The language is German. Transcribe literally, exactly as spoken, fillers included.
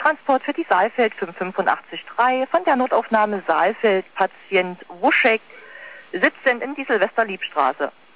Nottransport für die Saalfeld fünf fünf acht drei von der Notaufnahme Saalfeld, Patient Wuschek, sitzend in die Silvester-Liebstraße.